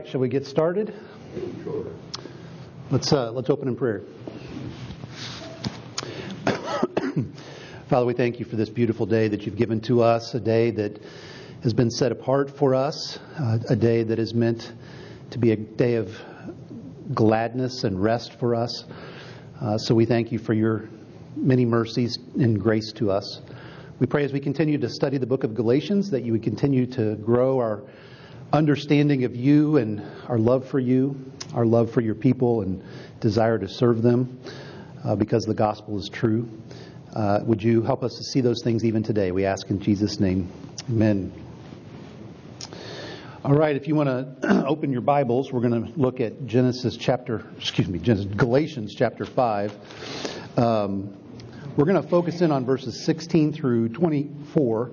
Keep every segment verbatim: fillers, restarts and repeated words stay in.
right, shall we get started? Let's uh, let's open in prayer. Father, we thank you for this beautiful day that you've given to us, a day that has been set apart for us, uh, a day that is meant to be a day of gladness and rest for us. Uh, so we thank you for your many mercies and grace to us. We pray as we continue to study the book of Galatians that you would continue to grow our understanding of you and our love for you, our love for your people and desire to serve them uh, because the gospel is true. Uh, would you help us to see those things even today? We ask in Jesus' name. Amen. All right, if you want to open your Bibles, we're going to look at Genesis chapter, excuse me, Genesis, Galatians chapter five. Um, we're going to focus in on verses sixteen through twenty-four.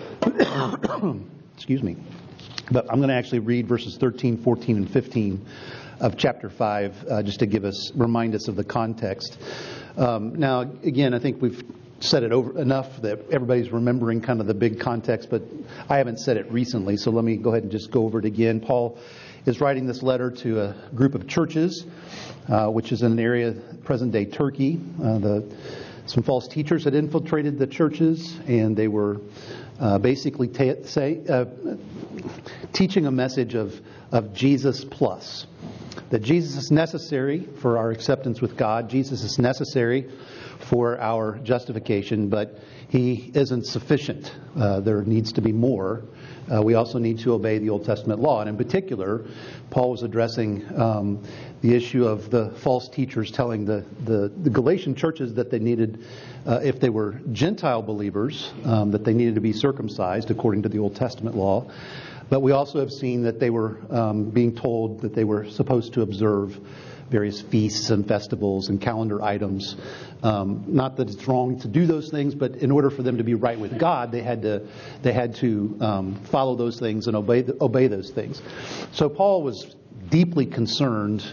Excuse me. But I'm going to actually read verses thirteen, fourteen, and fifteen of chapter five, uh, just to give us, remind us of the context. Um, now, again, I think we've said it over enough that everybody's remembering kind of the big context, but I haven't said it recently, so let me go ahead and just go over it again. Paul is writing this letter to a group of churches, uh, which is in an area, present-day Turkey. Uh, the some false teachers had infiltrated the churches, and they were uh, basically ta- say, uh, teaching a message of, of Jesus plus. That Jesus is necessary for our acceptance with God. Jesus is necessary for our justification, but He isn't sufficient. Uh, there needs to be more. Uh, we also need to obey the Old Testament law. And in particular, Paul was addressing um, the issue of the false teachers telling the, the, the Galatian churches that they needed, uh, if they were Gentile believers, um, that they needed to be circumcised according to the Old Testament law. But we also have seen that they were um, being told that they were supposed to observe various feasts and festivals and calendar items. Um, not that it's wrong to do those things, but in order for them to be right with God, they had to they had to um, follow those things and obey the, obey those things. So Paul was deeply concerned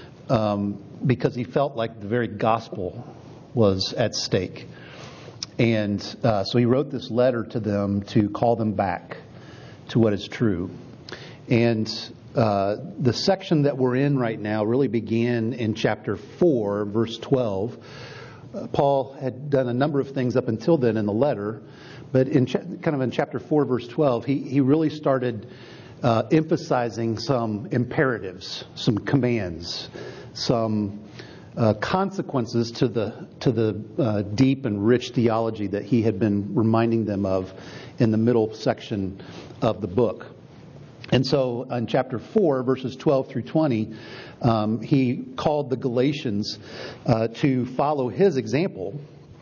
um, because he felt like the very gospel was at stake, and uh, so he wrote this letter to them to call them back to what is true. And uh, the section that we're in right now really began in chapter four, verse twelve. Uh, Paul had done a number of things up until then in the letter, but in cha- kind of in chapter four, verse twelve, he, he really started uh, emphasizing some imperatives, some commands, some uh, consequences to the to the uh, deep and rich theology that he had been reminding them of in the middle section of the book. And so in chapter four, verses twelve through twenty, um, he called the Galatians uh, to follow his example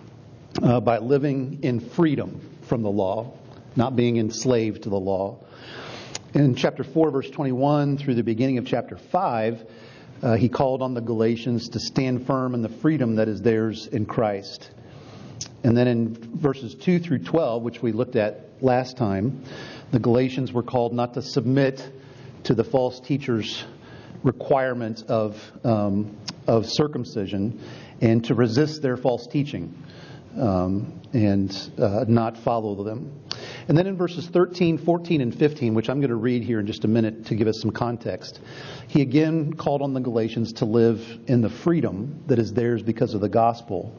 uh, by living in freedom from the law, not being enslaved to the law. In chapter four, verse twenty-one through the beginning of chapter five, uh, he called on the Galatians to stand firm in the freedom that is theirs in Christ. And then in verses two through twelve, which we looked at last time, the Galatians were called not to submit to the false teachers' requirement of um, of circumcision and to resist their false teaching um, and uh, not follow them. And then in verses thirteen, fourteen, and fifteen, which I'm going to read here in just a minute to give us some context, he again called on the Galatians to live in the freedom that is theirs because of the gospel.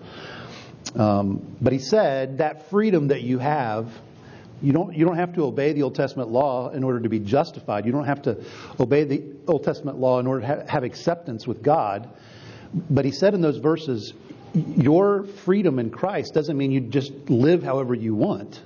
Um, but he said that freedom that you have, You don't you don't have to obey the Old Testament law in order to be justified. You don't have to obey the Old Testament law in order to have, have acceptance with God. But he said in those verses, your freedom in Christ doesn't mean you just live however you want.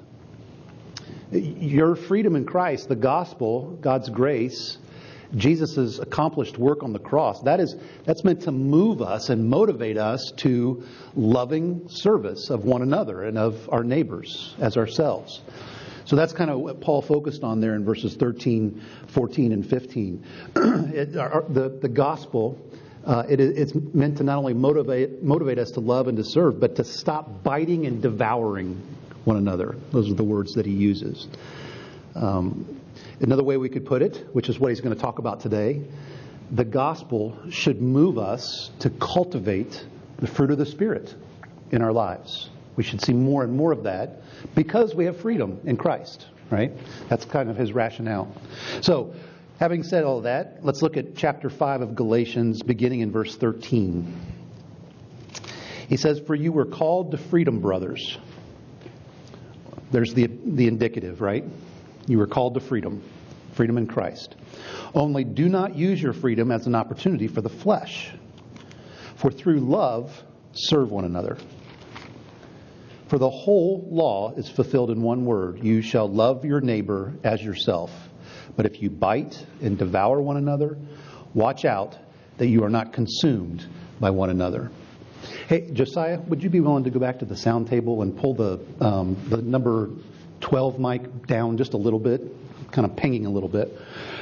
Your freedom in Christ, the gospel, God's grace, Jesus' accomplished work on the cross, that is that's meant to move us and motivate us to loving service of one another and of our neighbors as ourselves. So that's kind of what Paul focused on there in verses thirteen, fourteen, and fifteen. it, our, the, the gospel, uh, it, it's meant to not only motivate motivate us to love and to serve, but to stop biting and devouring one another. Those are the words that he uses. Um, another way we could put it, which is what he's going to talk about today, the gospel should move us to cultivate the fruit of the Spirit in our lives. We should see more and more of that because we have freedom in Christ, right? That's kind of his rationale. So Having said all that, let's look at chapter five of Galatians, beginning in verse thirteen. He says, "For you were called to freedom, brothers." There's the, the indicative, right? You were called to freedom. Freedom in Christ. "Only do not use your freedom as an opportunity for the flesh. For through love, serve one another. For the whole law is fulfilled in one word. You shall love your neighbor as yourself. But if you bite and devour one another, watch out that you are not consumed by one another." Hey, Josiah, would you be willing to go back to the sound table and pull the um, the number twelve mic down just a little bit? Kind of pinging a little bit.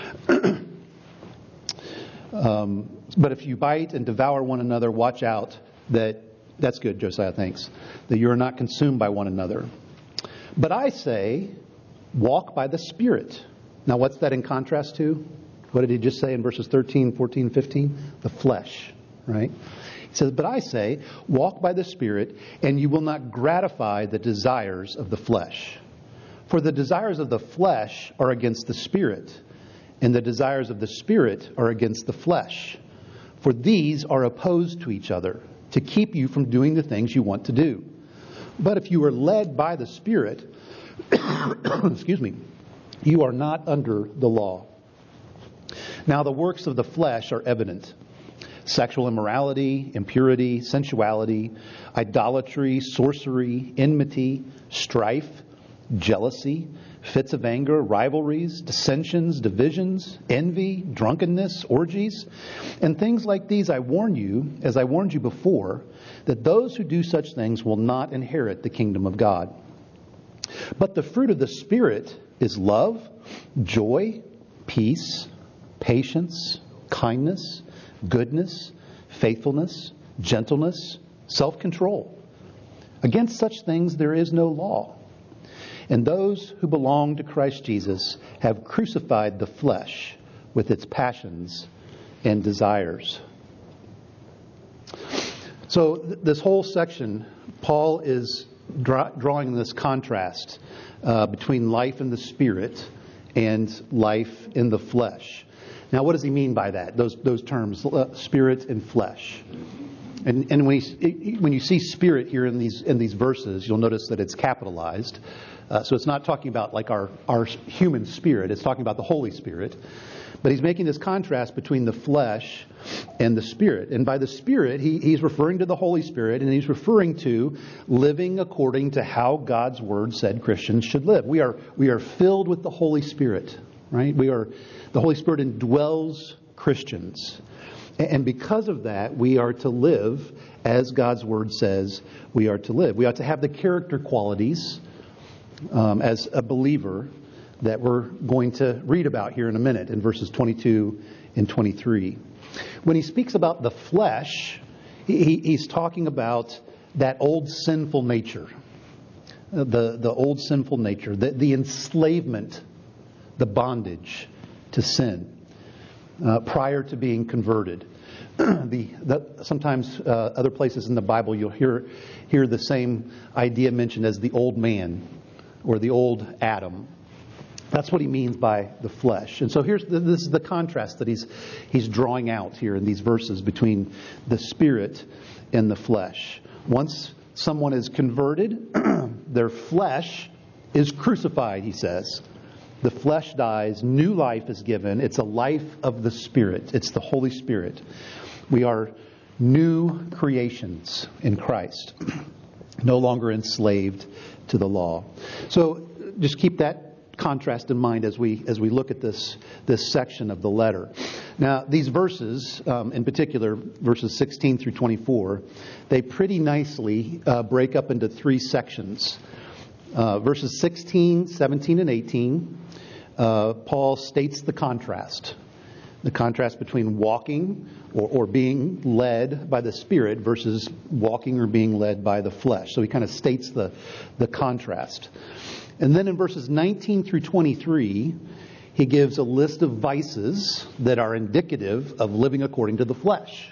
um, but if you bite and devour one another, watch out that, that's good, Josiah, thanks, that you are not consumed by one another. "But I say, walk by the Spirit." Now, what's that in contrast to? What did he just say in verses thirteen, fourteen, fifteen? The flesh, right? He says, "But I say, walk by the Spirit, and you will not gratify the desires of the flesh. For the desires of the flesh are against the Spirit, and the desires of the Spirit are against the flesh. For these are opposed to each other, to keep you from doing the things you want to do. But if you are led by the Spirit, excuse me, you are not under the law. Now the works of the flesh are evident: sexual immorality, impurity, sensuality, idolatry, sorcery, enmity, strife, jealousy, fits of anger, rivalries, dissensions, divisions, envy, drunkenness, orgies, and things like these. I warn you, as I warned you before, that those who do such things will not inherit the kingdom of God. But the fruit of the Spirit is love, joy, peace, patience, kindness, goodness, faithfulness, gentleness, self-control. Against such things there is no law. And those who belong to Christ Jesus have crucified the flesh with its passions and desires. So th- this whole section, Paul is draw- drawing this contrast uh, between life in the Spirit and life in the flesh. Now, what does he mean by that? Those those terms, uh, spirit and flesh. And and when he, when you see spirit here in these in these verses, you'll notice that it's capitalized. Uh, so it's not talking about like our our human spirit. It's talking about the Holy Spirit. But he's making this contrast between the flesh and the Spirit. And by the Spirit, he, he's referring to the Holy Spirit, and he's referring to living according to how God's Word said Christians should live. We are we are filled with the Holy Spirit, right? We are the Holy Spirit indwells Christians. And because of that, we are to live as God's Word says we are to live. We ought to have the character qualities um, as a believer that we're going to read about here in a minute in verses twenty-two and twenty-three. When he speaks about the flesh, he, he's talking about that old sinful nature, the, the old sinful nature, the, the enslavement, the bondage to sin uh, prior to being converted. the, the sometimes uh, other places in the Bible you'll hear hear the same idea mentioned as the old man or the old Adam. That's what he means by the flesh. And so here's the, this is the contrast that he's he's drawing out here in these verses between the Spirit and the flesh. Once someone is converted, their flesh is crucified, he says. The flesh dies, new life is given. It's a life of the Spirit. It's the Holy Spirit. We are new creations in Christ, no longer enslaved to the law. So just keep that contrast in mind as we as we look at this this section of the letter. Now, these verses, um, in particular, verses sixteen through twenty-four, they pretty nicely uh, break up into three sections. Uh, verses sixteen, seventeen, and eighteen, uh, Paul states the contrast. The contrast between walking or, or being led by the Spirit versus walking or being led by the flesh. So he kind of states the, the contrast. And then in verses nineteen through twenty-three, he gives a list of vices that are indicative of living according to the flesh.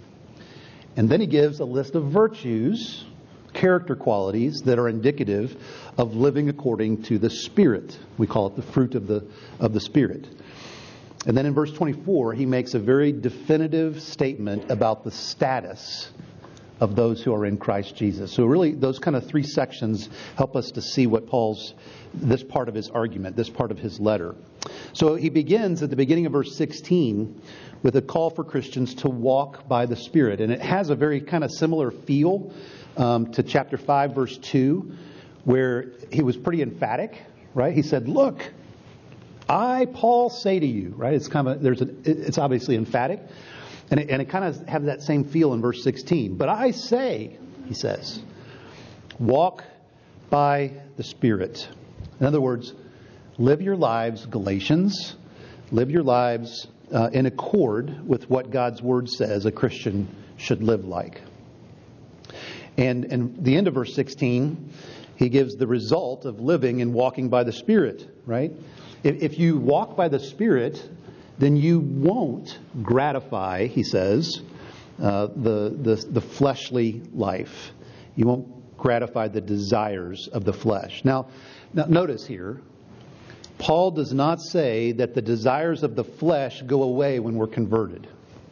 And then he gives a list of virtues, character qualities that are indicative of living according to the Spirit. We call it the fruit of the of the Spirit. And then in verse twenty-four, he makes a very definitive statement about the status of those who are in Christ Jesus. So really, those kind of three sections help us to see what Paul's, this part of his argument, this part of his letter. So he begins at the beginning of verse sixteen with a call for Christians to walk by the Spirit. And it has a very kind of similar feel um, to chapter five, verse two, where he was pretty emphatic, right? He said, look, I, Paul, say to you, right? It's kind of, there's a, it's obviously emphatic. And it, and it kind of has that same feel in verse sixteen. But I say, he says, walk by the Spirit. In other words, live your lives, Galatians, live your lives uh, in accord with what God's Word says a Christian should live like. And in the end of verse sixteen, he gives the result of living and walking by the Spirit, right? If, if you walk by the Spirit, then you won't gratify, he says, uh, the, the the fleshly life. You won't gratify the desires of the flesh. Now, now, notice here, Paul does not say that the desires of the flesh go away when we're converted.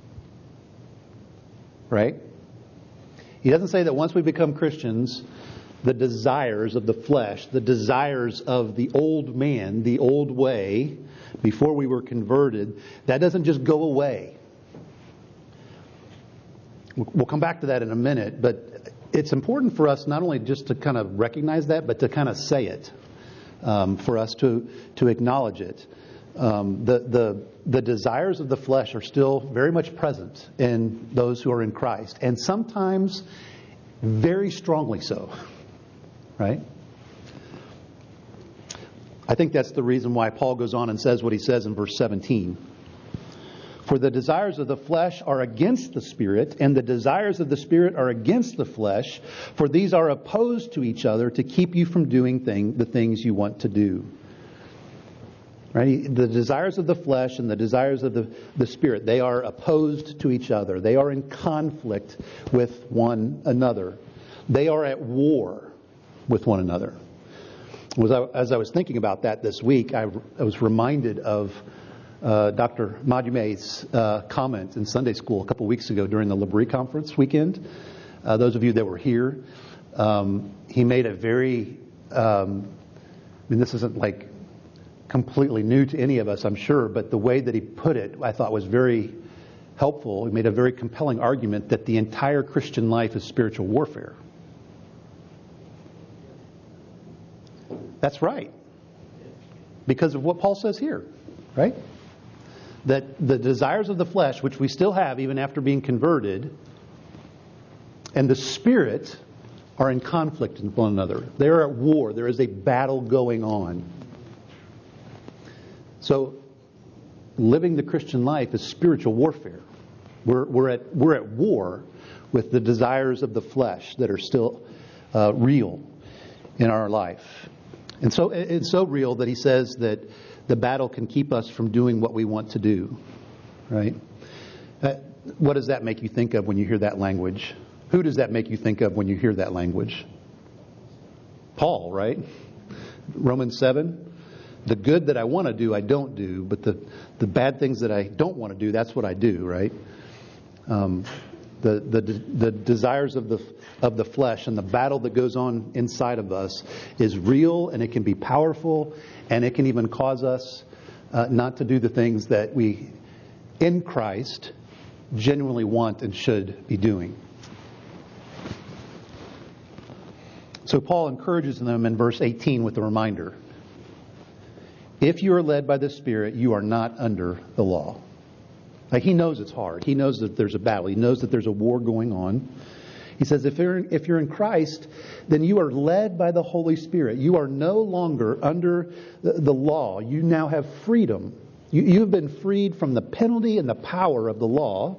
Right? He doesn't say that once we become Christians, the desires of the flesh, the desires of the old man, the old way, before we were converted, that doesn't just go away. We'll come back to that in a minute, but it's important for us not only just to kind of recognize that, but to kind of say it, um, for us to to acknowledge it. Um, the the the desires of the flesh are still very much present in those who are in Christ, and sometimes very strongly so. Right? I think that's the reason why Paul goes on and says what he says in verse seventeen. For the desires of the flesh are against the Spirit, and the desires of the Spirit are against the flesh, for these are opposed to each other to keep you from doing thing, the things you want to do. Right? The desires of the flesh and the desires of the, the Spirit, they are opposed to each other. They are in conflict with one another. They are at war with one another. As I was thinking about that this week, I, I was reminded of uh, Doctor Madume's uh, comment in Sunday school a couple weeks ago during the L'Abri Conference weekend. Uh, those of you that were here, um, he made a very, um, I mean, this isn't like completely new to any of us, I'm sure, but the way that he put it, I thought was very helpful. He made a very compelling argument that the entire Christian life is spiritual warfare. That's right. Because of what Paul says here, right? That the desires of the flesh, which we still have even after being converted, and the Spirit are in conflict with one another. They are at war. There is a battle going on. So, living the Christian life is spiritual warfare. We're, we're, at, we're at war with the desires of the flesh that are still uh, real in our life. And so it's so real that he says that the battle can keep us from doing what we want to do. Right? Uh, what does that make you think of when you hear that language? Who does that make you think of when you hear that language? Paul, right? Romans seven. The good that I want to do, I don't do. But the, the bad things that I don't want to do, that's what I do, right? Um, the, the the desires of the of the flesh and the battle that goes on inside of us is real, and it can be powerful, and it can even cause us uh, not to do the things that we, in Christ, genuinely want and should be doing. So Paul encourages them in verse eighteen with a reminder. If you are led by the Spirit, you are not under the law. Like, he knows it's hard. He knows that there's a battle. He knows that there's a war going on. He says, if you're, if you're in Christ, then you are led by the Holy Spirit. You are no longer under the, the law. You now have freedom. You, you've been freed from the penalty and the power of the law.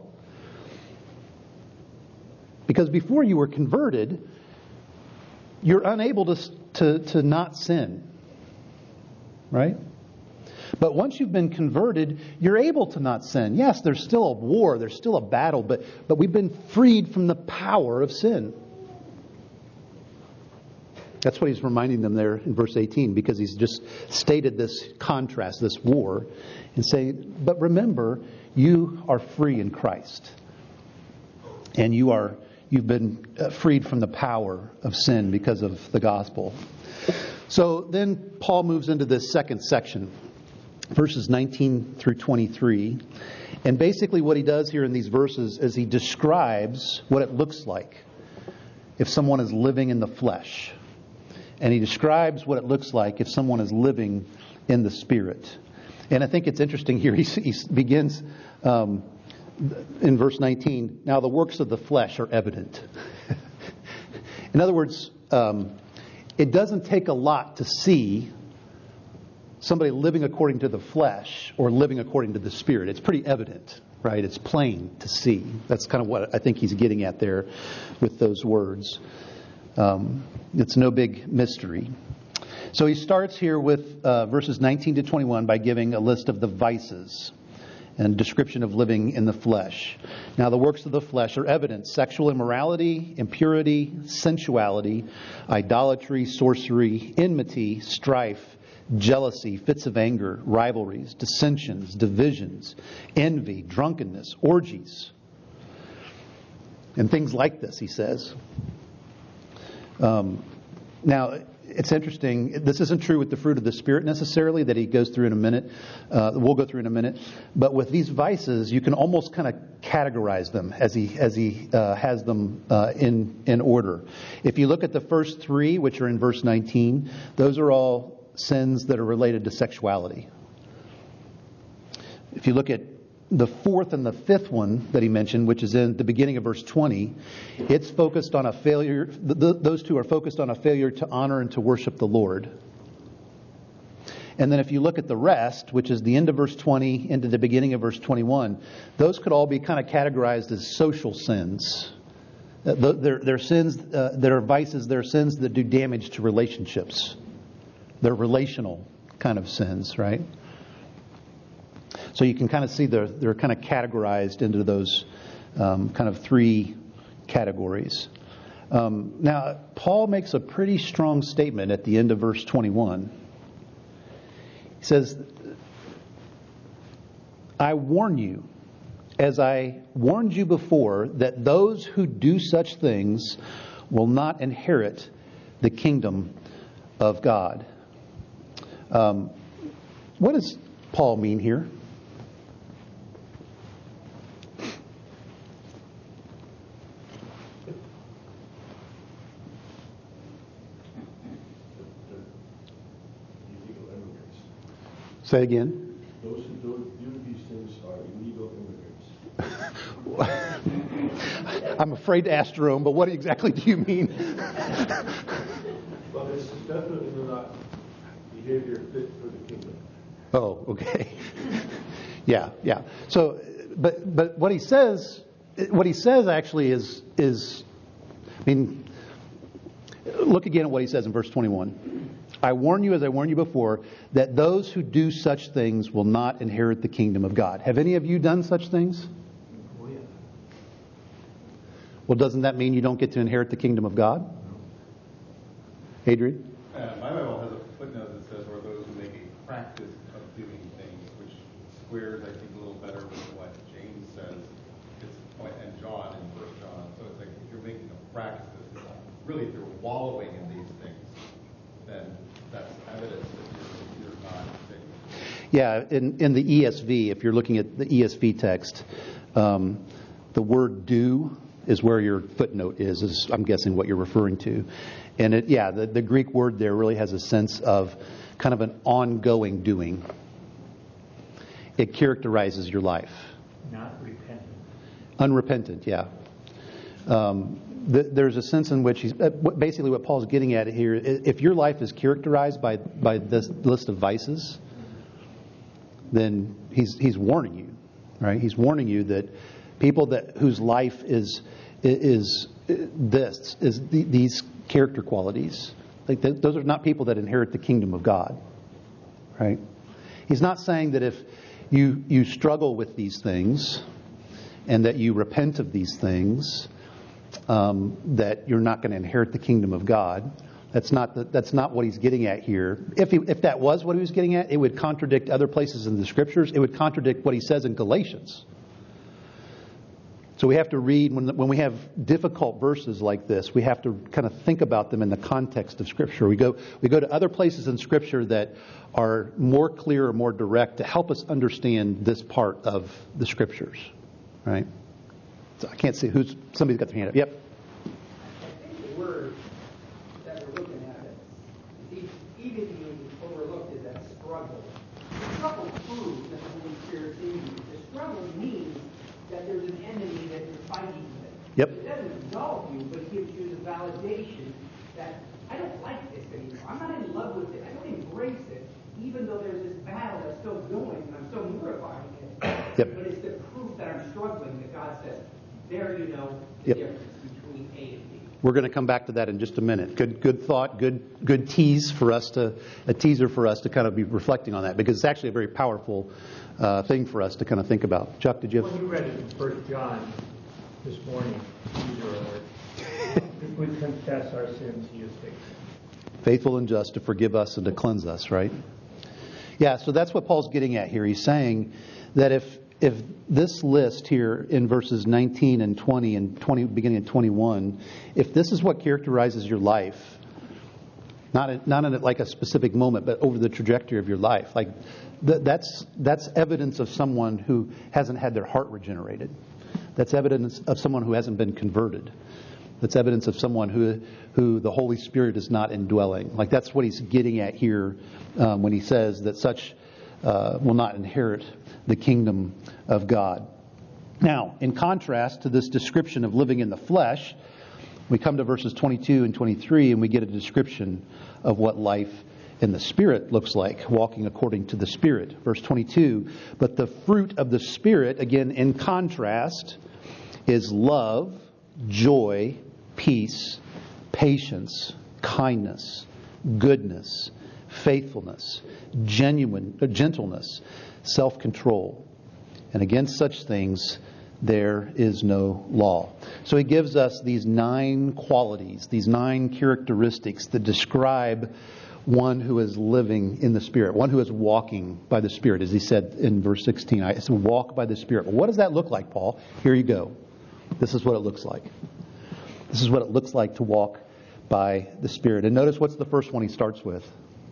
Because before you were converted, you're unable to, to, to not sin. Right? But once you've been converted, you're able to not sin. Yes, there's still a war, there's still a battle, but, but we've been freed from the power of sin. That's what he's reminding them there in verse eighteen, because he's just stated this contrast, this war, and saying, but remember, you are free in Christ. And you are, you've been freed from the power of sin because of the gospel. So then Paul moves into this second section, verses nineteen through twenty-three. And basically what he does here in these verses is he describes what it looks like if someone is living in the flesh. And he describes what it looks like if someone is living in the Spirit. And I think it's interesting here. He, he begins um, in verse nineteen, now the works of the flesh are evident. In other words, um, it doesn't take a lot to see somebody living according to the flesh or living according to the Spirit. It's pretty evident, right? It's plain to see. That's kind of what I think he's getting at there with those words. Um, it's no big mystery. So he starts here with uh, verses nineteen to twenty-one by giving a list of the vices and description of living in the flesh. Now the works of the flesh are evident: sexual immorality, impurity, sensuality, idolatry, sorcery, enmity, strife, jealousy, fits of anger, rivalries, dissensions, divisions, envy, drunkenness, orgies, and things like this, he says. Um, now, it's interesting. This isn't true with the fruit of the Spirit necessarily, that he goes through in a minute. Uh, we'll go through in a minute. But with these vices, you can almost kind of categorize them as he as he uh, has them uh, in in order. If you look at the first three, which are in verse nineteen, those are all sins that are related to sexuality. If you look at the fourth and the fifth one that he mentioned, which is in the beginning of verse twenty, it's focused on a failure. Th- th- those two are focused on a failure to honor and to worship the Lord. And then if you look at the rest, which is the end of verse twenty into the beginning of verse twenty-one, those could all be kind of categorized as social sins. Uh, they're, they're sins uh, that are vices. They're sins that do damage to relationships. They're relational kind of sins, right? So you can kind of see they're, they're kind of categorized into those um, kind of three categories. Um, now, Paul makes a pretty strong statement at the end of verse twenty-one. He says, I warn you, as I warned you before, that those who do such things will not inherit the kingdom of God. Um, what does Paul mean here? Say again. Those who do, do these things are illegal immigrants. I'm afraid to ask Jerome, but what exactly do you mean? Well, this is definitely not behavior fit for the kingdom. Oh, okay. yeah, yeah. So, but but what he says, what he says actually is is, I mean, look again at what he says in verse twenty-one. I warn you, as I warned you before, that those who do such things will not inherit the kingdom of God. Have any of you done such things? Oh, yeah. Well, doesn't that mean you don't get to inherit the kingdom of God? Adrian? Uh, my Bible has a footnote that says, or those who make a practice of doing things, which squares, I think, a little better with what James says. It's point, and John in First John. So it's like if you're making a practice, really, if you're wallowing in these things, then that's evidence that you're, you're not saved. Yeah, in, in the E S V, if you're looking at the E S V text, um, the word do is where your footnote is, is I'm guessing what you're referring to. And it, yeah, the, the Greek word there really has a sense of kind of an ongoing doing. It characterizes your life. Not repentant. Unrepentant, yeah. Um, th- there's a sense in which he's uh, basically what Paul's getting at here. If your life is characterized by by this list of vices, then he's he's warning you, right? He's warning you that people that whose life is is, is this is the, these character qualities. Like th- those are not people that inherit the kingdom of God, right? He's not saying that if you you struggle with these things and that you repent of these things, um, that you're not going to inherit the kingdom of God. That's not the, that's not what he's getting at here. If he, if that was what he was getting at, it would contradict other places in the Scriptures. It would contradict what he says in Galatians. So we have to read, when when we have difficult verses like this, we have to kind of think about them in the context of Scripture. We go we go to other places in Scripture that are more clear or more direct to help us understand this part of the Scriptures. Right? So I can't see who's somebody's got their hand up. Yep. I think the word that we're looking at is even being overlooked is that struggle. The struggle proves that the Holy Spirit's in you. The struggle means that there's an enemy that you're fighting with. Yep. It doesn't absolve you, but it gives you the validation that I don't like this anymore. I'm not in love with it. I don't embrace it, even though there's this battle that's still going and I'm still mortifying it. Yep. But it's the proof that I'm struggling that God says, there you know the Yep. difference between A and B. We're going to come back to that in just a minute. Good, good thought. Good, good tease for us to a teaser for us to kind of be reflecting on that, because it's actually a very powerful uh, thing for us to kind of think about. Chuck, did you have? When you read it in First John this morning, teaser alert. If we confess our sins, He is faithful. Faithful and just to forgive us and to cleanse us, right? Yeah. So that's what Paul's getting at here. He's saying that if if this list here in verses nineteen and twenty and twenty, beginning at twenty-one, if this is what characterizes your life, not in, not in like a specific moment, but over the trajectory of your life, like th- that's that's evidence of someone who hasn't had their heart regenerated. That's evidence of someone who hasn't been converted. That's evidence of someone who who the Holy Spirit is not indwelling. Like that's what he's getting at here um, when he says that such uh, will not inherit the kingdom of God. Now, in contrast to this description of living in the flesh, we come to verses twenty-two and twenty-three and we get a description of what life in the Spirit looks like, walking according to the Spirit. Verse twenty-two, but the fruit of the Spirit, again in contrast, is love, joy, peace, patience, kindness, goodness, faithfulness, genuine uh, gentleness, self-control. And against such things there is no law. So he gives us these nine qualities, these nine characteristics that describe one who is living in the Spirit, one who is walking by the Spirit. As he said in verse sixteen, I said, walk by the Spirit. Well, what does that look like, Paul? Here you go. This is what it looks like. This is what it looks like to walk by the Spirit. And notice what's the first one he starts with?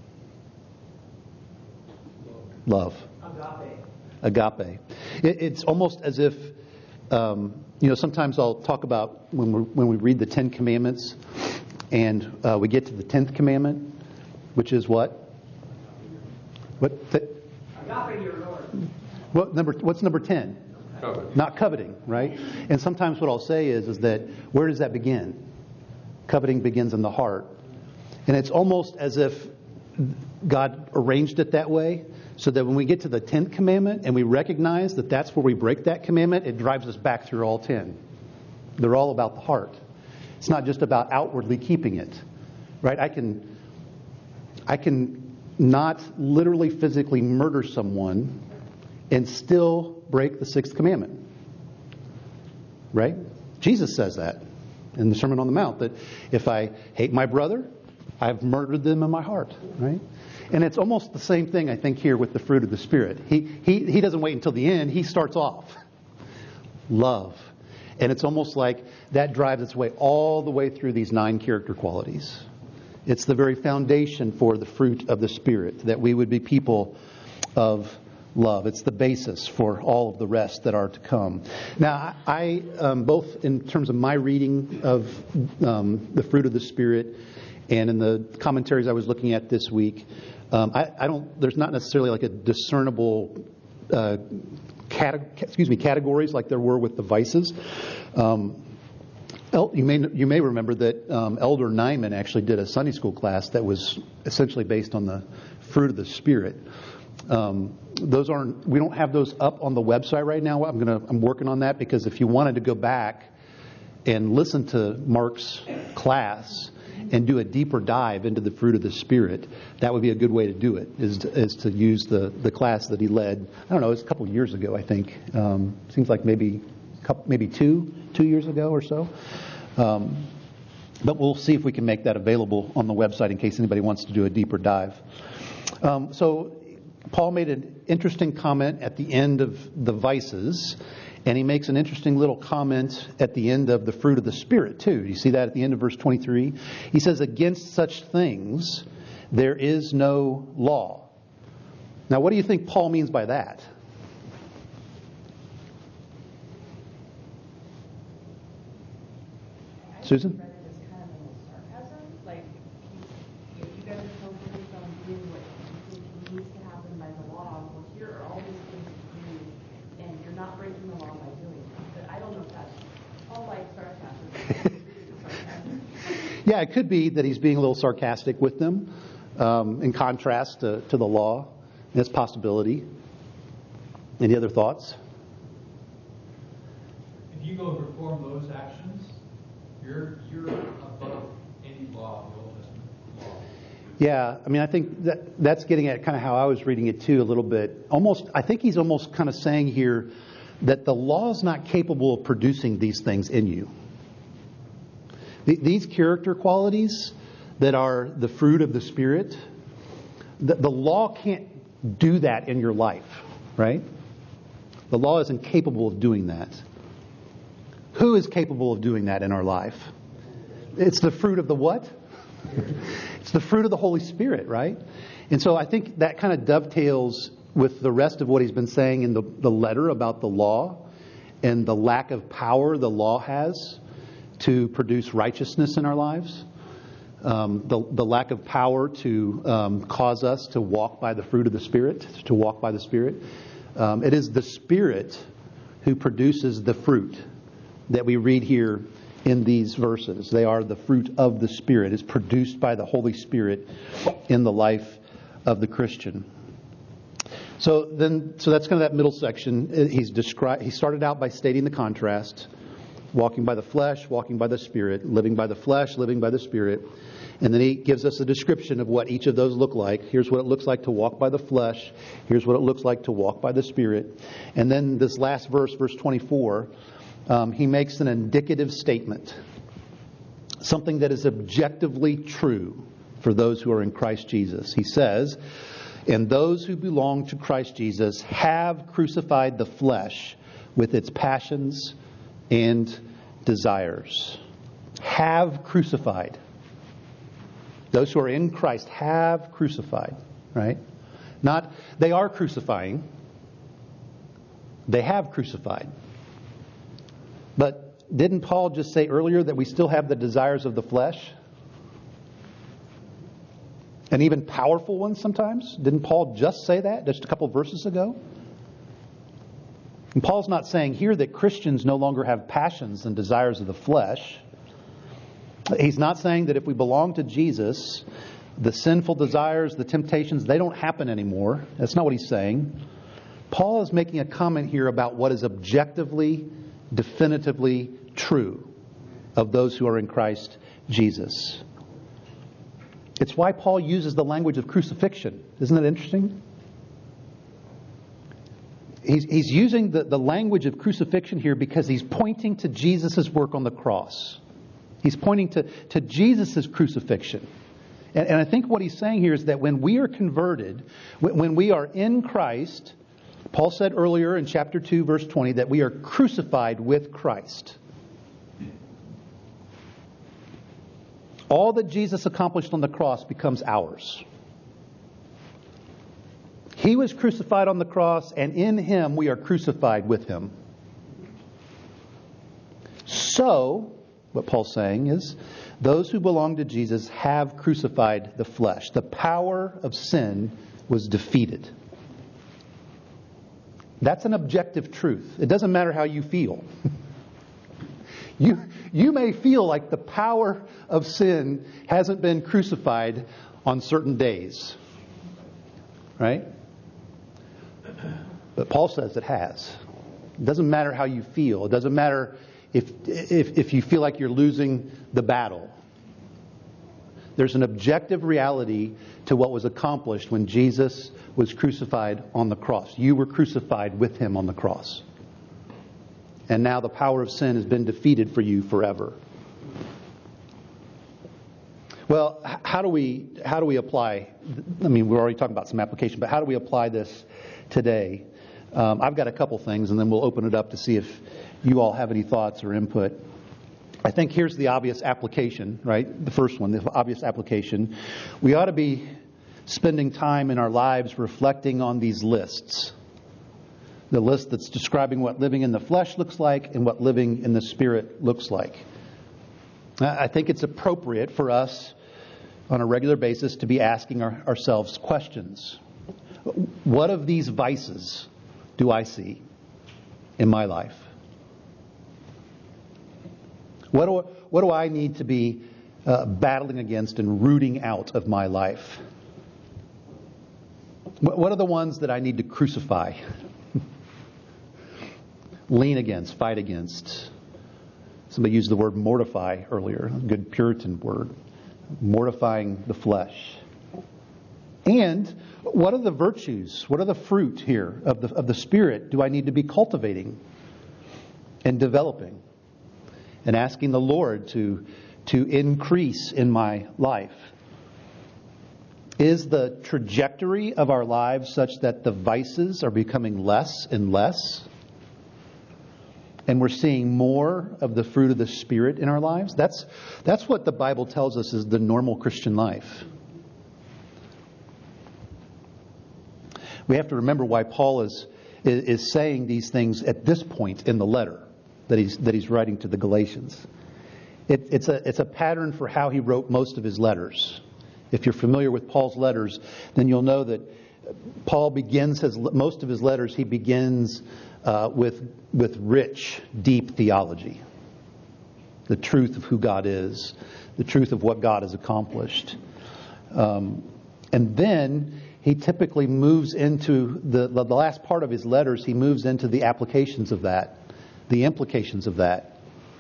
Love. Agape. Agape. It, it's almost as if, um, you know, sometimes I'll talk about when we when we read the Ten Commandments, and uh, we get to the tenth commandment, which is what? What? Th- Agape your Lord. what number? What's number ten? Coveting. Not coveting, right? And sometimes what I'll say is, is that where does that begin? Coveting begins in the heart, and it's almost as if God arranged it that way, so that when we get to the tenth commandment and we recognize that that's where we break that commandment, it drives us back through all ten. They're all about the heart. It's not just about outwardly keeping it, right? I can, I can not literally physically murder someone and still break the sixth commandment, right? Jesus says that in the Sermon on the Mount, that if I hate my brother, I've murdered them in my heart, right? And it's almost the same thing, I think, here with the fruit of the Spirit. He he he doesn't wait until the end. He starts off. Love. And it's almost like that drives its way all the way through these nine character qualities. It's the very foundation for the fruit of the Spirit, that we would be people of love. It's the basis for all of the rest that are to come. Now, I, um, both in terms of my reading of um, the fruit of the Spirit and in the commentaries I was looking at this week, um, I, I don't. There's not necessarily like a discernible, uh, cate- excuse me, categories like there were with the vices. Um, El- You may you may remember that um, Elder Nyman actually did a Sunday school class that was essentially based on the fruit of the Spirit. Um, those aren't. We don't have those up on the website right now. I'm gonna. I'm working on that, because if you wanted to go back and listen to Mark's class and do a deeper dive into the fruit of the Spirit, that would be a good way to do it. Is to, is to use the the class that he led. I don't know. It was a couple of years ago, I think. Um, seems like maybe. Couple, maybe two two years ago or so. Um, But we'll see if we can make that available on the website in case anybody wants to do a deeper dive. Um, so Paul made an interesting comment at the end of the vices, and he makes an interesting little comment at the end of the fruit of the Spirit too. You see that at the end of verse twenty-three? He says, against such things there is no law. Now, what do you think Paul means by that? Susan? Yeah, it could be that he's being a little sarcastic with them, um, in contrast to, to the law. That's a possibility. Any other thoughts? If you go perform those actions, you're you're above any law of the Old Testament law. Yeah, I mean, I think that that's getting at kind of how I was reading it too, a little bit. Almost, I think he's almost kind of saying here that the law is not capable of producing these things in you. These character qualities that are the fruit of the Spirit, the, the law can't do that in your life, right? The law is incapable of doing that. Who is capable of doing that in our life? It's the fruit of the what? It's the fruit of the Holy Spirit, right? And so I think that kind of dovetails with the rest of what he's been saying in the, the letter about the law and the lack of power the law has to produce righteousness in our lives. Um, the, the lack of power to um, cause us to walk by the fruit of the Spirit, to walk by the Spirit. Um, it is the Spirit who produces the fruit that we read here in these verses. They are the fruit of the Spirit. It's produced by the Holy Spirit in the life of the Christian. So then, so that's kind of that middle section. He's described. He started out by stating the contrast. Walking by the flesh, walking by the Spirit, living by the flesh, living by the Spirit. And then he gives us a description of what each of those look like. Here's what it looks like to walk by the flesh. Here's what it looks like to walk by the Spirit. And then this last verse, verse twenty-four, um, he makes an indicative statement. Something that is objectively true for those who are in Christ Jesus. He says, and those who belong to Christ Jesus have crucified the flesh with its passions and desires. Have crucified. Those who are in Christ have crucified, right? Not, they are crucifying. They have crucified. But didn't Paul just say earlier that we still have the desires of the flesh? And even powerful ones sometimes? Didn't Paul just say that just a couple of verses ago? And Paul's not saying here that Christians no longer have passions and desires of the flesh. He's not saying that if we belong to Jesus, the sinful desires, the temptations, they don't happen anymore. That's not what he's saying. Paul is making a comment here about what is objectively, definitively true of those who are in Christ Jesus. It's why Paul uses the language of crucifixion. Isn't that interesting? He's, he's using the, the language of crucifixion here because he's pointing to Jesus' work on the cross. He's pointing to, to Jesus' crucifixion. And, and I think what he's saying here is that when we are converted, when, when we are in Christ, Paul said earlier in chapter two, verse twenty, that we are crucified with Christ. All that Jesus accomplished on the cross becomes ours. He was crucified on the cross, and in Him we are crucified with Him. So, what Paul's saying is, those who belong to Jesus have crucified the flesh. The power of sin was defeated. That's an objective truth. It doesn't matter how you feel. You, you may feel like the power of sin hasn't been crucified on certain days. Right? But Paul says it has. It doesn't matter how you feel. It doesn't matter if, if, if you feel like you're losing the battle. There's an objective reality to what was accomplished when Jesus was crucified on the cross. You were crucified with Him on the cross. And now the power of sin has been defeated for you forever. Well, h- how do we how do we apply? I mean, we're already talking about some application, but how do we apply this today? Um, I've got a couple things, and then we'll open it up to see if you all have any thoughts or input. I think here's the obvious application, right? The first one, the obvious application. We ought to be spending time in our lives reflecting on these lists. The list that's describing what living in the flesh looks like and what living in the Spirit looks like. I think it's appropriate for us on a regular basis to be asking our, ourselves questions. What of these vices do I see in my life? What do, what do I need to be uh, battling against and rooting out of my life? What, what are the ones that I need to crucify? Lean against, fight against. Somebody used the word mortify earlier, a good Puritan word. Mortifying the flesh. And what are the virtues? What are the fruit here of the, of the Spirit do I need to be cultivating and developing? And asking the Lord to, to increase in my life. Is the trajectory of our lives such that the vices are becoming less and less? And we're seeing more of the fruit of the Spirit in our lives? That's, that's what the Bible tells us is the normal Christian life. We have to remember why Paul is, is, is saying these things at this point in the letter that he's that he's writing to the Galatians. It, it's a it's a pattern for how he wrote most of his letters. If you're familiar with Paul's letters, then you'll know that Paul begins his most of his letters. He begins uh, with with rich, deep theology, the truth of who God is, the truth of what God has accomplished, um, and then he typically moves into the the last part of his letters. He moves into the applications of that. The implications of that.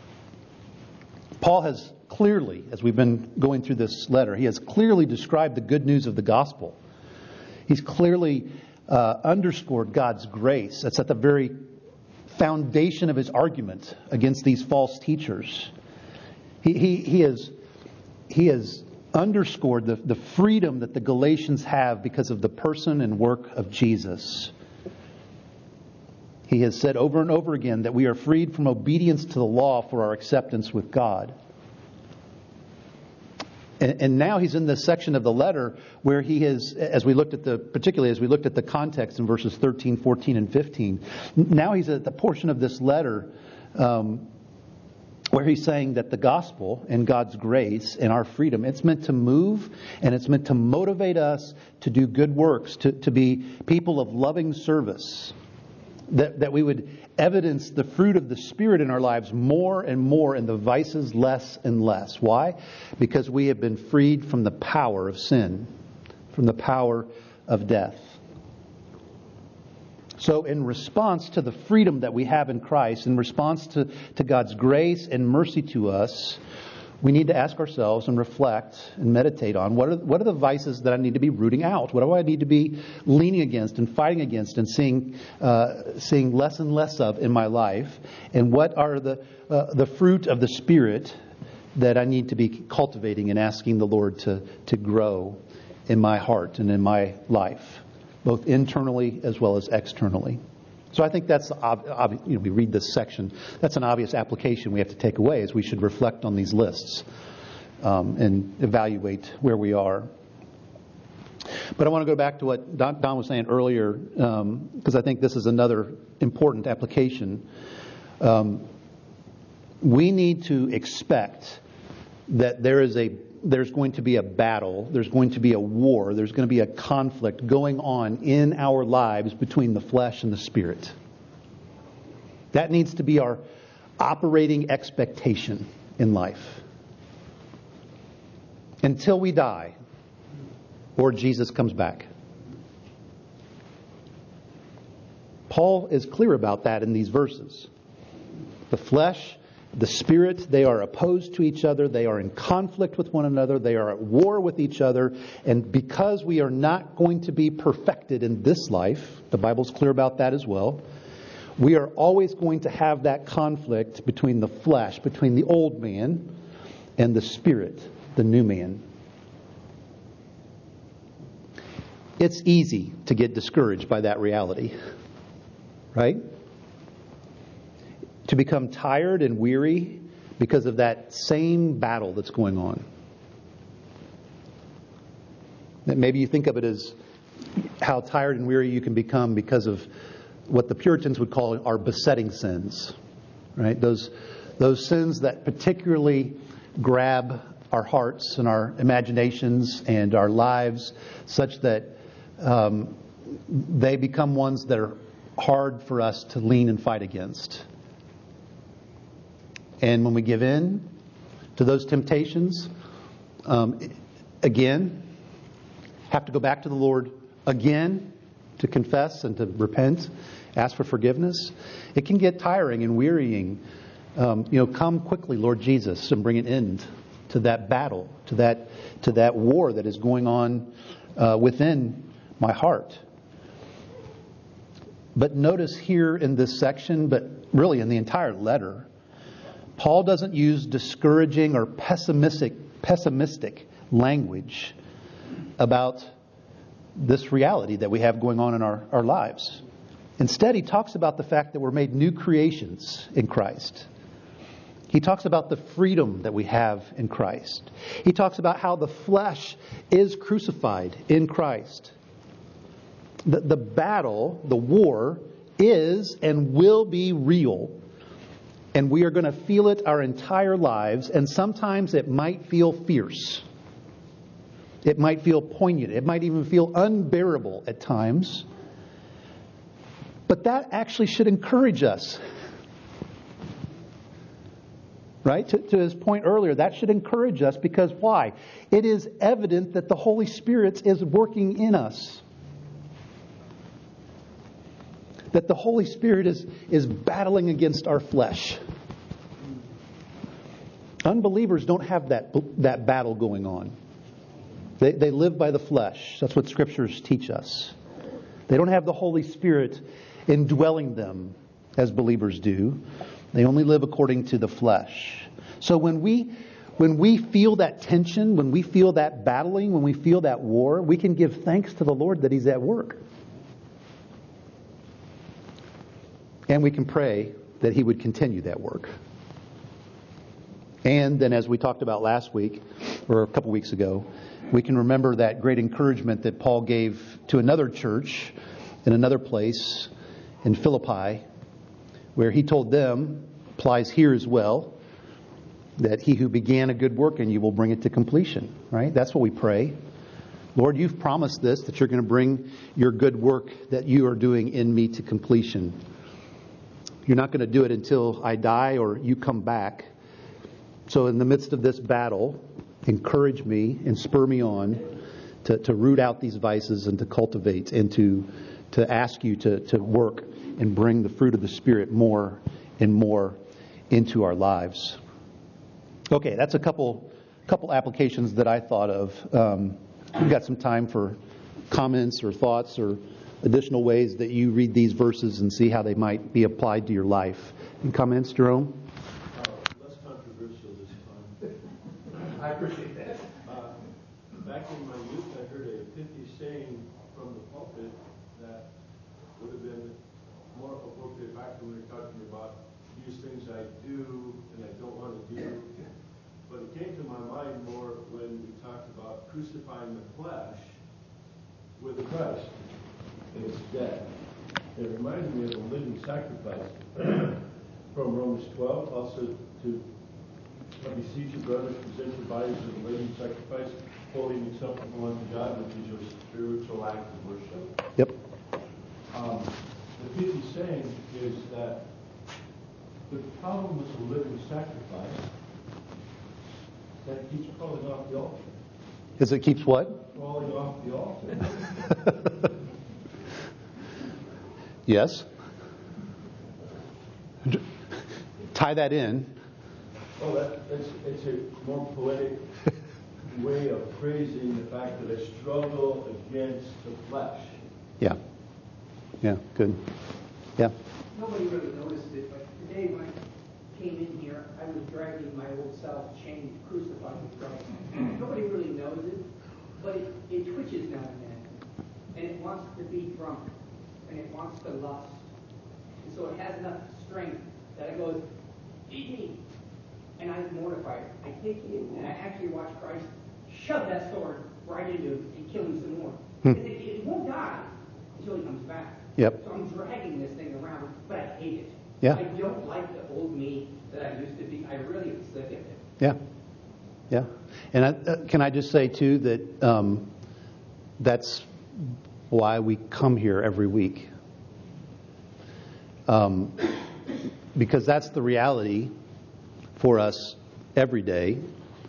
Paul has clearly, as we've been going through this letter, he has clearly described the good news of the gospel. He's clearly uh, underscored God's grace. That's at the very foundation of his argument against these false teachers. He, he, he has he has underscored the, the freedom that the Galatians have because of the person and work of Jesus. He has said over and over again that we are freed from obedience to the law for our acceptance with God. And, and now he's in this section of the letter where he has, as we looked at the, particularly as we looked at the context in verses thirteen, fourteen, and fifteen, now he's at the portion of this letter um, where he's saying that the gospel and God's grace and our freedom, it's meant to move and it's meant to motivate us to do good works, to, to be people of loving service. That, that we would evidence the fruit of the Spirit in our lives more and more and the vices less and less. Why? Because we have been freed from the power of sin, from the power of death. So in response to the freedom that we have in Christ, in response to, to God's grace and mercy to us, we need to ask ourselves and reflect and meditate on what are what are the vices that I need to be rooting out? What do I need to be leaning against and fighting against and seeing uh, seeing less and less of in my life? And what are the uh, the fruit of the Spirit that I need to be cultivating and asking the Lord to to grow in my heart and in my life, both internally as well as externally? So I think that's, ob- ob- you know, we read this section, that's an obvious application we have to take away, is we should reflect on these lists um, and evaluate where we are. But I want to go back to what Don, Don was saying earlier, because um, I think this is another important application. Um, we need to expect that there is a there's going to be a battle, there's going to be a war, there's going to be a conflict going on in our lives between the flesh and the Spirit. That needs to be our operating expectation in life. Until we die or Jesus comes back. Paul is clear about that in these verses. The flesh, the Spirit, they are opposed to each other. They are in conflict with one another. They are at war with each other. And because we are not going to be perfected in this life, the Bible's clear about that as well, we are always going to have that conflict between the flesh, between the old man, and the Spirit, the new man. it's easy to get discouraged by that reality, right? To become tired and weary because of that same battle that's going on. That maybe you think of it as how tired and weary you can become because of what the Puritans would call our besetting sins, right? Those, those sins that particularly grab our hearts and our imaginations and our lives such that um, they become ones that are hard for us to lean and fight against. And when we give in to those temptations, um, again, have to go back to the Lord again to confess and to repent, ask for forgiveness. It can get tiring and wearying. Um, you know, come quickly, Lord Jesus, and bring an end to that battle, to that to that war that is going on uh, within my heart. But notice here in this section, but really in the entire letter, Paul doesn't use discouraging or pessimistic pessimistic language about this reality that we have going on in our, our lives. Instead, he talks about the fact that we're made new creations in Christ. He talks about the freedom that we have in Christ. He talks about how the flesh is crucified in Christ. The, the battle, the war, is and will be real. And we are going to feel it our entire lives. And sometimes it might feel fierce. It might feel poignant. It might even feel unbearable at times. But that actually should encourage us. Right? To, to his point earlier, that should encourage us because why? It is evident that the Holy Spirit is working in us. That the Holy Spirit is, is battling against our flesh. Unbelievers don't have that, that battle going on. They, they live by the flesh. That's what Scriptures teach us. They don't have the Holy Spirit indwelling them as believers do. They only live according to the flesh. So when we when we feel that tension, when we feel that battling, when we feel that war, we can give thanks to the Lord that He's at work. And we can pray that He would continue that work. And then, as we talked about last week, or a couple weeks ago, we can remember that great encouragement that Paul gave to another church in another place in Philippi, where he told them, applies here as well, that He who began a good work in you will bring it to completion. Right? That's what we pray. Lord, You've promised this, that You're going to bring Your good work that You are doing in me to completion. You're not going to do it until I die or You come back. So in the midst of this battle, encourage me and spur me on to, to root out these vices and to cultivate and to, to ask You to, to work and bring the fruit of the Spirit more and more into our lives. Okay, that's a couple couple applications that I thought of. Um, we've got some time for comments or thoughts or additional ways that you read these verses and see how they might be applied to your life. Any comments, Jerome? Uh, less controversial this time. I appreciate that. Uh, back in my youth, I heard a pithy saying from the pulpit that would have been more appropriate back when we were talking about these things I do and I don't want to do. But it came to my mind more when we talked about crucifying the flesh with Christ and His death. It reminded me of a living sacrifice from Romans twelve, also to I beseech you, brothers, present your bodies as a living sacrifice, holy and acceptable unto God, which is your spiritual act of worship. Yep. Um, the pithy saying is that the problem with the living sacrifice that it keeps falling off the altar. As it keeps what? Falling off the altar. Yes. Tie that in. Oh, that, it's, it's a more poetic way of phrasing the fact that I struggle against the flesh. Yeah. Yeah, good. Yeah. Nobody really noticed it, but today when I came in here, I was dragging my old self chained, crucified with Christ. Nobody really knows it, but it, it twitches now and then. and it wants to be drunk, and it wants to lust. And so it has enough strength that it goes, eat me. And I mortify it. I take it, and I actually watch Christ shove that sword right into him and kill him some more. Hmm. And it, it won't die until he comes back. Yep. So I'm dragging this thing around, but I hate it. Yeah. I don't like the old me that I used to be. I really am sick of it. Yeah. Yeah. And I, uh, can I just say, too, that um, that's why we come here every week. Um, because that's the reality for us every day.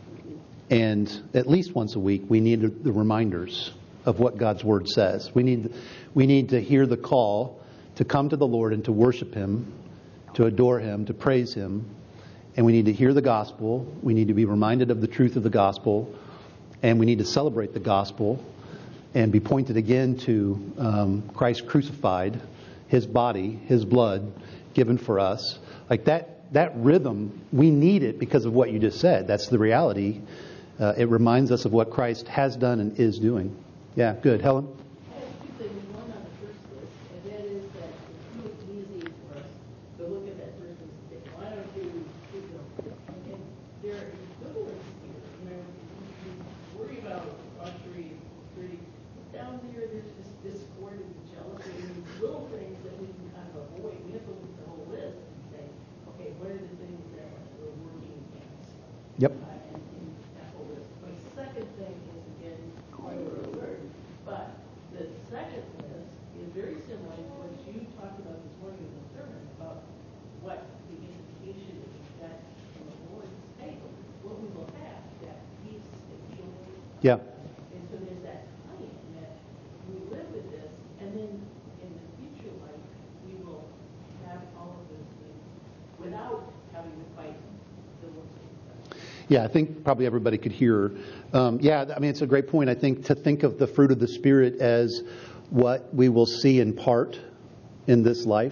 And at least once a week, we need the reminders of what God's Word says. We need, we need to hear the call to come to the Lord and to worship Him, to adore Him, to praise Him. And we need to hear the gospel. We need to be reminded of the truth of the gospel. And we need to celebrate the gospel and be pointed again to um, Christ crucified, His body, His blood given for us. Like that, that rhythm, we need it because of what you just said. That's the reality. Uh, it reminds us of what Christ has done and is doing. Yeah, good. Helen? I have two things. One on the first list, and that is that it's too easy for us to look at that person and say, why don't you, you know, and there are equivalents here. You know, you worry about debauchery and security. Down there, there's this discord and jealousy and these little things that we can kind of avoid. We have to look at the whole list and say, okay, what are the things that we're working against? Yep. Uh, and, and that whole list. My second thing is, again, spoiler alert, but the second list is very similar to what you talked about this morning in the sermon about what the invitation is that from the Lord's table, what we will have, that peace and joy. Yeah. And so there's that time that we live with this, and then in the future life, we will have all of those things without having to fight the world. Yeah, I think probably everybody could hear. Um, yeah, I mean, it's a great point. I think to think of the fruit of the Spirit as what we will see in part in this life,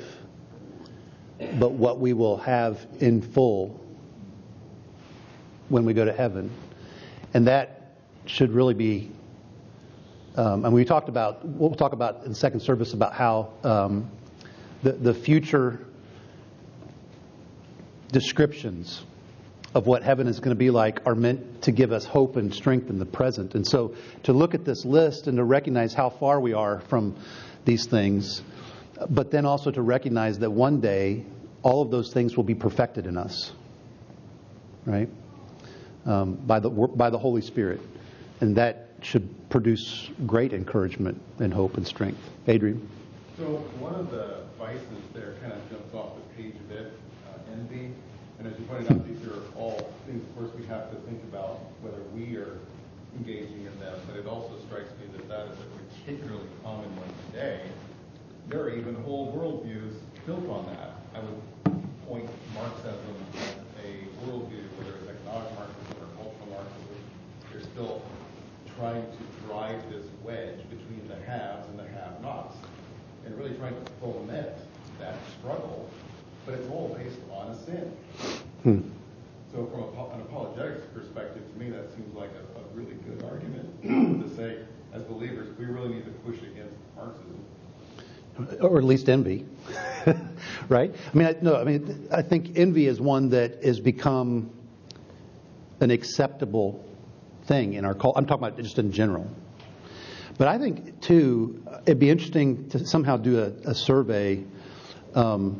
but what we will have in full when we go to heaven. And that should really be, um, and we talked about, we'll talk about in the second service about how um, the, the future descriptions of what heaven is going to be like are meant to give us hope and strength in the present. And so to look at this list and to recognize how far we are from these things, but then also to recognize that one day all of those things will be perfected in us, right? Um, by the by the Holy Spirit. And that should produce great encouragement and hope and strength. Adrian? So one of the vices there kind of jumps off the page a bit, uh, envy. And as you pointed out, these are all things, of course, we have to think about whether we are engaging in them. But it also strikes me that that is a particularly common one today. There are even whole worldviews built on that. I would point Marxism as a worldview, whether it's economic Marxism or cultural Marxism. They're still trying to drive this wedge between the haves and the have-nots, and really trying to foment that struggle. But it's all based on a sin. Hmm. So from a, an apologetics perspective, to me, that seems like a, a really good argument to say, as believers, we really need to push against Marxism. Or at least envy, right? I mean, I, no, I mean, I think envy is one that has become an acceptable thing in our culture. I'm talking about just in general. But I think, too, it'd be interesting to somehow do a, a survey. Um,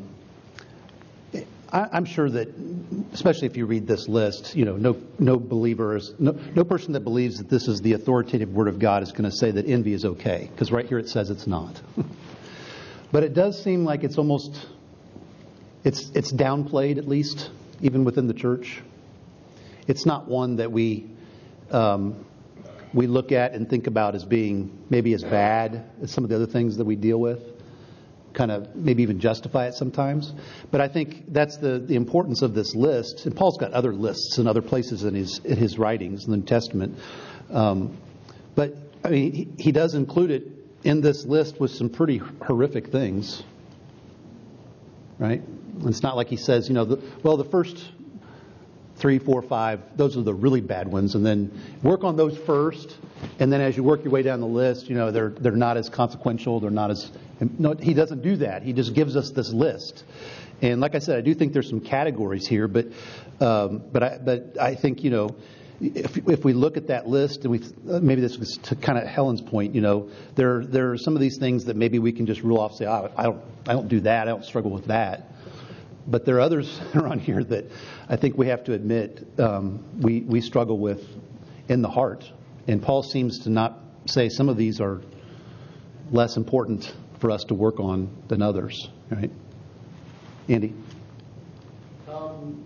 I, I'm sure that, especially if you read this list, you know, no no believer is no, no person that believes that this is the authoritative Word of God is going to say that envy is okay, because right here it says it's not. But it does seem like it's almost it's it's downplayed, at least even within the church. It's not one that we um, we look at and think about as being maybe as bad as some of the other things that we deal with. Kind of maybe even justify it sometimes. But I think that's the, the importance of this list. And Paul's got other lists in other places in his in his writings in the New Testament. Um, but I mean, he, he does include it in this list with some pretty horrific things, right? It's not like he says, you know, the, well, the first three, four, five, those are the really bad ones, and then work on those first, and then as you work your way down the list, you know, they're they're not as consequential, they're not as, no, he doesn't do that. He just gives us this list. And like I said, I do think there's some categories here, but um, but I but I think, you know, if if we look at that list, and we maybe this was to kind of Helen's point, you know, there there are some of these things that maybe we can just rule off, say, oh, I don't I don't do that, I don't struggle with that. But there are others around here that I think we have to admit um, we we struggle with in the heart. And Paul seems to not say some of these are less important for us to work on than others, right? Andy? Um,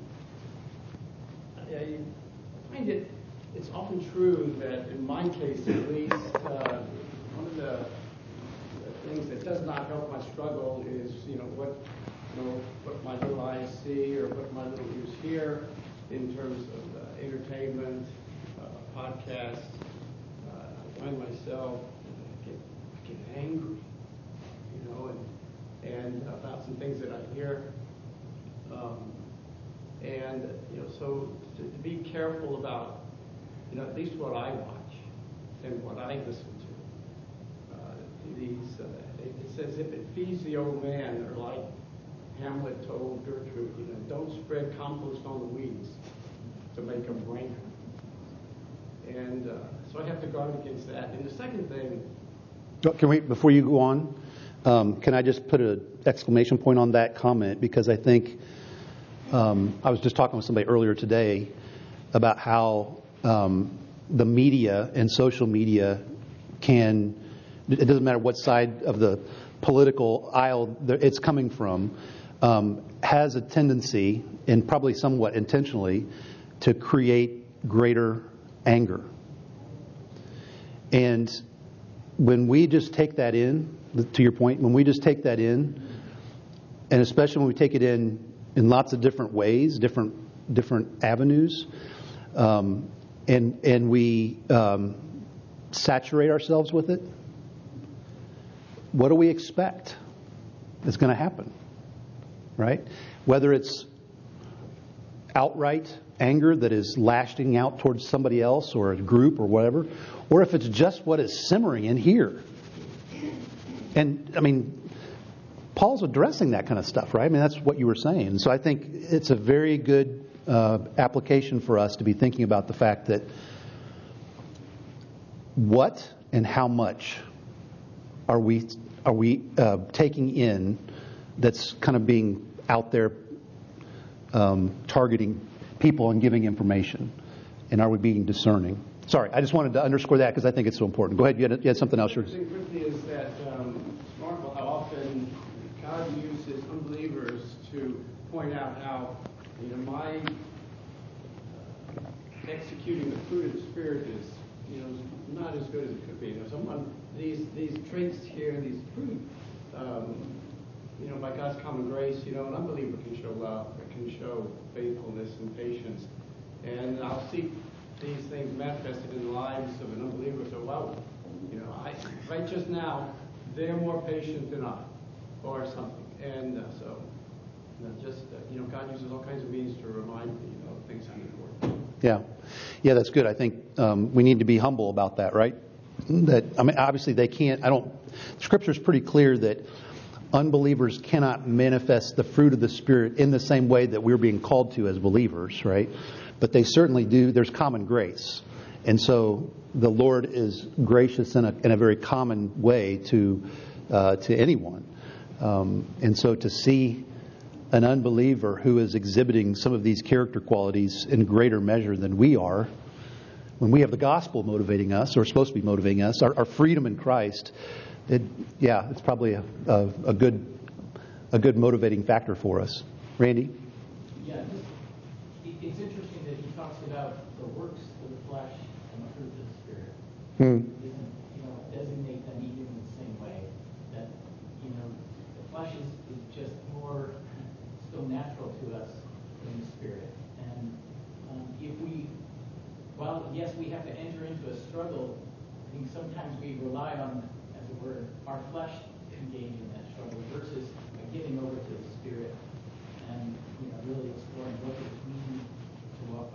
I find it, it's often true that in my case at least, uh, one of the, the things that does not help my struggle is, you know, what, you know, what my little eyes see or what my little ears hear in terms of uh, entertainment, uh, podcasts. Uh, I find myself, I get, I get angry, you know, and and about some things that I hear. Um, and, you know, so to, to be careful about, you know, at least what I watch and what I listen to. Uh, these, uh, it, it says, if it feeds the old man, or like Hamlet told Gertrude, you know, don't spread compost on the weeds to make them rain. And uh, so I have to guard against that. And the second thing... Can we, before you go on, Um, can I just put an exclamation point on that comment? Because I think um, I was just talking with somebody earlier today about how um, the media and social media can, it doesn't matter what side of the political aisle it's coming from, um, has a tendency, and probably somewhat intentionally, to create greater anger. And when we just take that in, to your point, when we just take that in, and especially when we take it in in lots of different ways, different different avenues, um, and and we um, saturate ourselves with it, what do we expect is going to happen, right? Whether it's outright anger that is lashing out towards somebody else or a group or whatever, or if it's just what is simmering in here. And, I mean, Paul's addressing that kind of stuff, right? I mean, that's what you were saying. So I think it's a very good uh, application for us to be thinking about the fact that what and how much are we are we uh, taking in that's kind of being out there um, targeting people and giving information, and are we being discerning? Sorry, I just wanted to underscore that because I think it's so important. Go ahead, you had, you had something else. The thing quickly is that um, it's remarkable how often God uses unbelievers to point out how, you know, my uh, executing the fruit of the Spirit is, you know, not as good as it could be. You know, someone these these traits here, these fruit, um, you know, by God's common grace, you know, an unbeliever can show love, it can show faithfulness and patience, and I'll see these things manifested in the lives of an unbeliever. So, wow, you know, I, right just now, they're more patient than I, or something. And uh, so, you know, just, uh, you know, God uses all kinds of means to remind me, you know, things that are important. Yeah. Yeah, that's good. I think um, we need to be humble about that, right? That, I mean, obviously they can't, I don't, Scripture's pretty clear that unbelievers cannot manifest the fruit of the Spirit in the same way that we're being called to as believers, right? But they certainly do. There's common grace. And so the Lord is gracious in a, in a very common way to uh, to anyone. Um, and so to see an unbeliever who is exhibiting some of these character qualities in greater measure than we are, when we have the gospel motivating us, or supposed to be motivating us, our, our freedom in Christ, it, yeah, it's probably a, a, a good a good motivating factor for us. Randy? Yeah, this, it, it's interesting that he talks about the works of the flesh and the fruit of the Spirit. Hmm. He doesn't, you know, designate them even in the same way. That, you know, the flesh is, is just more still natural to us than the Spirit. And um, if we, while yes, we have to enter into a struggle, I think sometimes we rely on, as it were, our flesh to engage in that struggle versus giving over to the Spirit and, you know, really exploring what does it mean to walk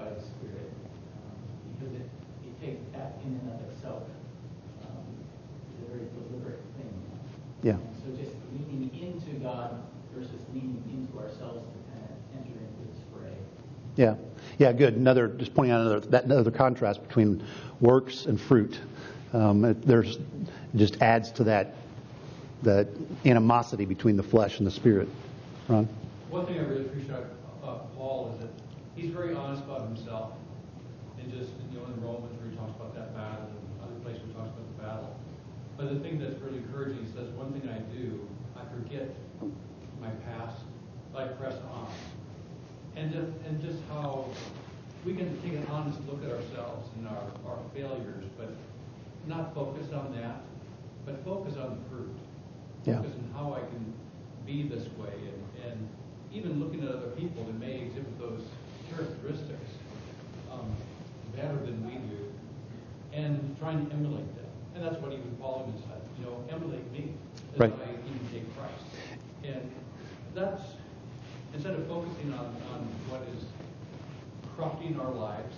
Yeah. And so just leaning into God versus leaning into ourselves to kind of enter into this fray. Yeah. Yeah, good. Another, just pointing out another, that another contrast between works and fruit. Um, it, there's, it just adds to that, that animosity between the flesh and the spirit. Ron? One thing I really appreciate about Paul is that he's very honest about himself. And just, you know, in Romans where he talks about that battle, and other places where he talks about the battle. But the thing that's really encouraging, he says, one thing I do, I forget my past, I press on. And just, and just how we can take an honest look at ourselves and our, our failures, but not focus on that, but focus on the fruit. Yeah. Focus on how I can be this way, and, and even looking at other people that may exhibit those characteristics um, better than we do, and trying to emulate them. And that's what even Paul said, you know, emulate me as right. I imitate Christ. And that's, instead of focusing on, on what is corrupting our lives,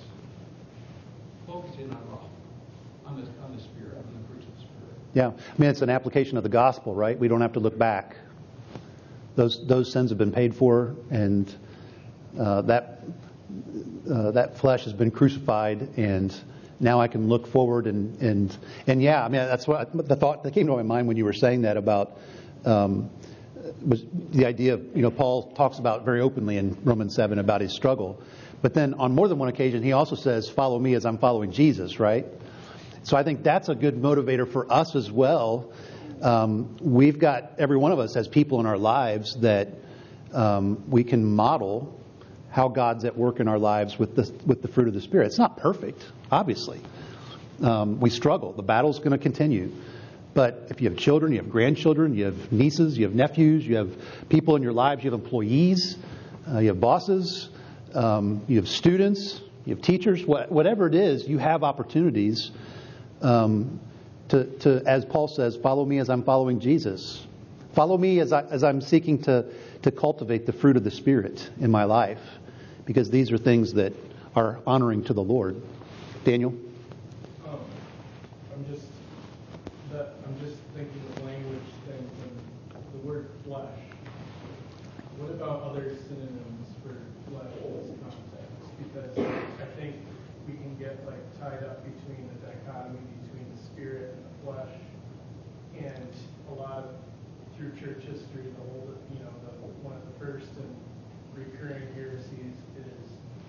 focusing on love, on the, on the Spirit, on the fruits of the Spirit. Yeah. I mean, it's an application of the gospel, right? We don't have to look back. Those those sins have been paid for, and uh, that uh, that flesh has been crucified, and now I can look forward and and and yeah, I mean that's what the thought that came to my mind when you were saying that about um, was the idea of, you know, Paul talks about very openly in Romans seven about his struggle, but then on more than one occasion he also says, "Follow me as I'm following Jesus," right? So I think that's a good motivator for us as well. Um, we've got, every one of us has people in our lives that um, we can model how God's at work in our lives with the with the fruit of the Spirit. It's not perfect, obviously. Um, we struggle. The battle's going to continue. But if you have children, you have grandchildren, you have nieces, you have nephews, you have people in your lives, you have employees, uh, you have bosses, um, you have students, you have teachers, what, whatever it is, you have opportunities um, to, to, as Paul says, follow me as I'm following Jesus. Follow me as, I, as I'm seeking to, to cultivate the fruit of the Spirit in my life, because these are things that are honoring to the Lord. Daniel? Um, I'm just that I'm just thinking of language things and the word flesh. What about other synonyms for flesh in this context? Because I think we can get like tied up between the dichotomy between the spirit and the flesh, and a lot of through church history, the whole you know the one of the first and recurring heresies is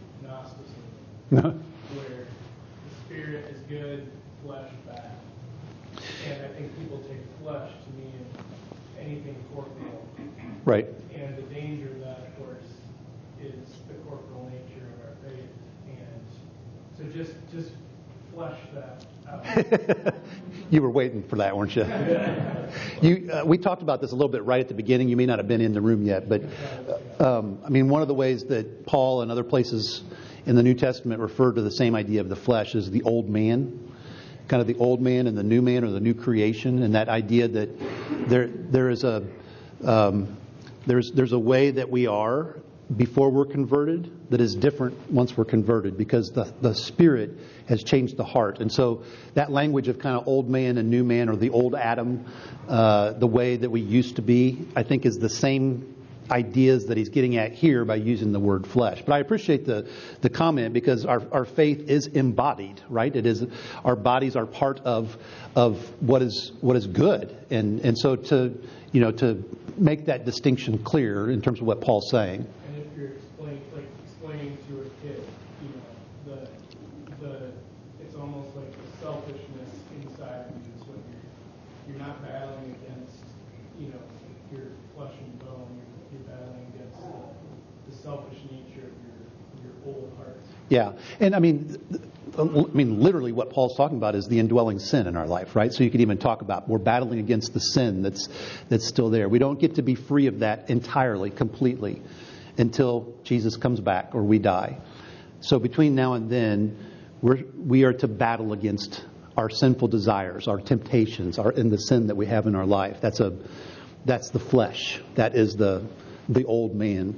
Gnosticism, where the spirit is good, flesh bad. And I think people take flesh to mean anything corporal. Right. And the danger of that, of course, is the corporal nature of our faith. And so just just flesh that out. You were waiting for that, weren't you? you uh, we talked about this a little bit right at the beginning. You may not have been in the room yet, but um, I mean, one of the ways that Paul and other places in the New Testament refer to the same idea of the flesh is the old man. Kind of the old man and the new man, or the new creation, and that idea that there there is a um, there's there's a way that we are before we're converted that is different once we're converted, because the the Spirit has changed the heart. And so that language of kind of old man and new man, or the old Adam, uh, the way that we used to be, I think is the same ideas that he's getting at here by using the word flesh. But I appreciate the the comment, because our, our faith is embodied, right? It is, our bodies are part of of what is what is good, and and so to you know to make that distinction clear in terms of what Paul's saying. And if you're explaining like explaining to a kid, you know, the the it's almost like the selfishness inside of you is what you're you're not battling against, you know, your flesh and bone. You're, you're battling against the, the selfish nature of your your old heart. Yeah, and I mean, I mean, literally, what Paul's talking about is the indwelling sin in our life, right? So you could even talk about we're battling against the sin that's that's still there. We don't get to be free of that entirely, completely, until Jesus comes back or we die. So between now and then, we're we are to battle against our sinful desires, our temptations, our and the sin that we have in our life. That's a that's the flesh. That is the the old man.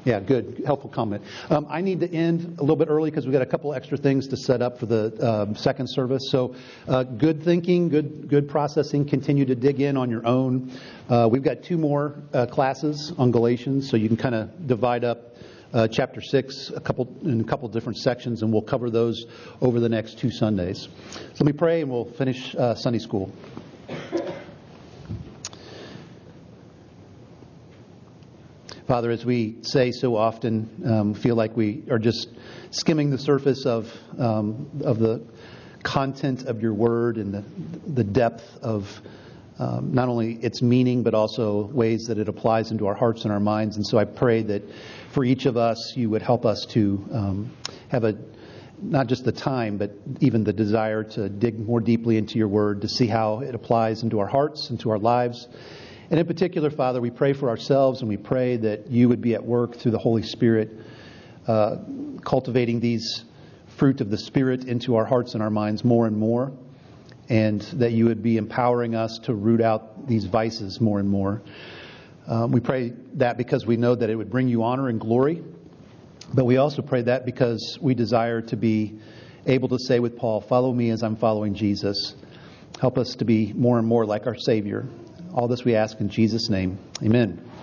Yeah, good. Helpful comment. Um, I need to end a little bit early because we've got a couple extra things to set up for the um, second service. So uh, good thinking, good good processing. Continue to dig in on your own. Uh, we've got two more uh, classes on Galatians, so you can kind of divide up uh, chapter six a couple in a couple different sections, and we'll cover those over the next two Sundays. So let me pray, and we'll finish uh, Sunday school. Father, as we say so often, um, feel like we are just skimming the surface of um, of the content of your word and the, the depth of um, not only its meaning, but also ways that it applies into our hearts and our minds. And so I pray that for each of us, you would help us to um, have a not just the time, but even the desire to dig more deeply into your word, to see how it applies into our hearts, into our lives. And in particular, Father, we pray for ourselves, and we pray that you would be at work through the Holy Spirit, uh, cultivating these fruit of the Spirit into our hearts and our minds more and more, and that you would be empowering us to root out these vices more and more. Um, we pray that because we know that it would bring you honor and glory, but we also pray that because we desire to be able to say with Paul, follow me as I'm following Jesus. Help us to be more and more like our Savior. All this we ask in Jesus' name. Amen.